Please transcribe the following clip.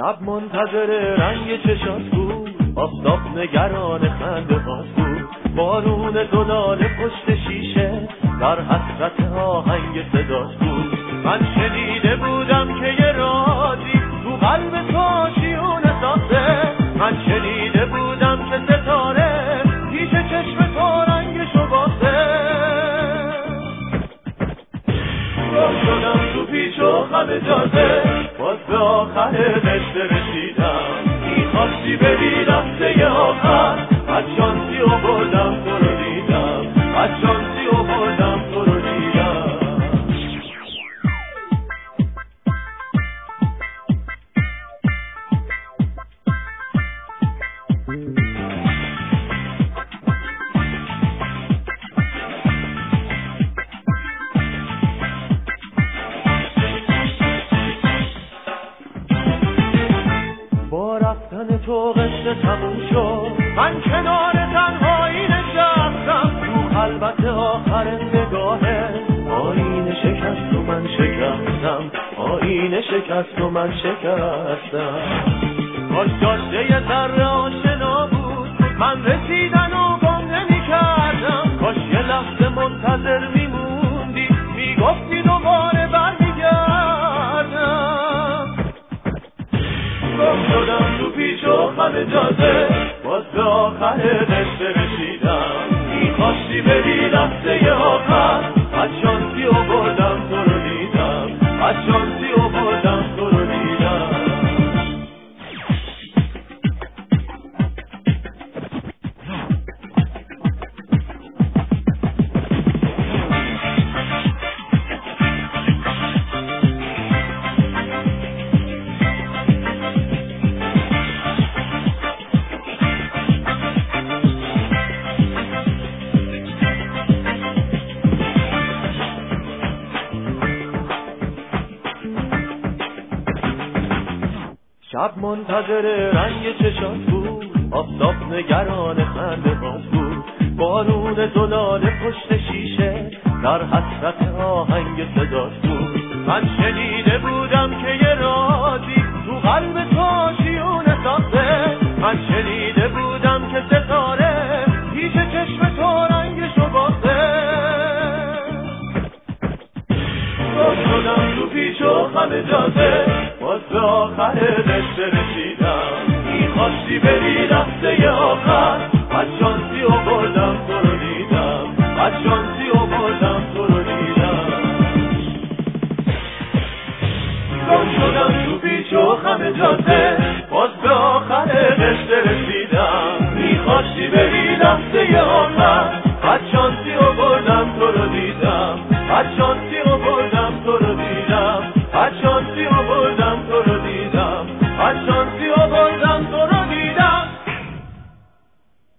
شب منتظر رنگ چشات بود، آفتاب نگران خنده هات بود، بارون دلال پشت شیشه در حسرت آهنگ صدات بود. من شنیده بودم که یه رازی تو قلب تو شیون ساخته، من شنیده بودم که ستاره پیش چشم تو رنگشو باخته. راه شدم تو پیش و خم جاده، باز به آخر قصه رسیدم. میخواستی بری لحظه آخر، از شانسی آوردم تو رو دیدم، از شانسی آوردم تو رو دیدم. با رفتن تو قصه تموم شد، من کنار تنهایی نشستم. تو خلوت آخر نگاهه آینه شکست و من شکستم، آینه شکست و من شکستم. کاش جاده یه ذره آشنا بود، من رسیدن و گم نمی کردم. کاش یه لحظه منتظر میموندی، میگفتی دوباره برمیگردم. گم شدم تو پیش و خم جاده، باز به آخر قصه رسیدم. میخواستی بری لحظه آخر، از شانسی آوردم تو رو دیدم، از شانسی آوردم تو رو دیدم. شب منتظر رنگ چشات بود، آفتاب نگران خنده هات بود، بارون زلال پشت شیشه در حسرت آهنگ صدات بود. من شنیده بودم که یه رازی تو قلب تو شیون ساخته، من شنیده بودم که ستاره پیش چشم تو رنگشو باخته. گم شدم تو پیش و خم جاده، باز به آخر قصه رسیدم. میخواستی بری لحظه آخر، از شانسی آوردم تو رو دیدم، از شانسی آوردم تو رو دیدم. گم شدم تو پیش و خم جاده، باز به آخر قصه رسیدم. میخواستی بری لحظه آخر، از شانسی آوردم تو رو دیدم، از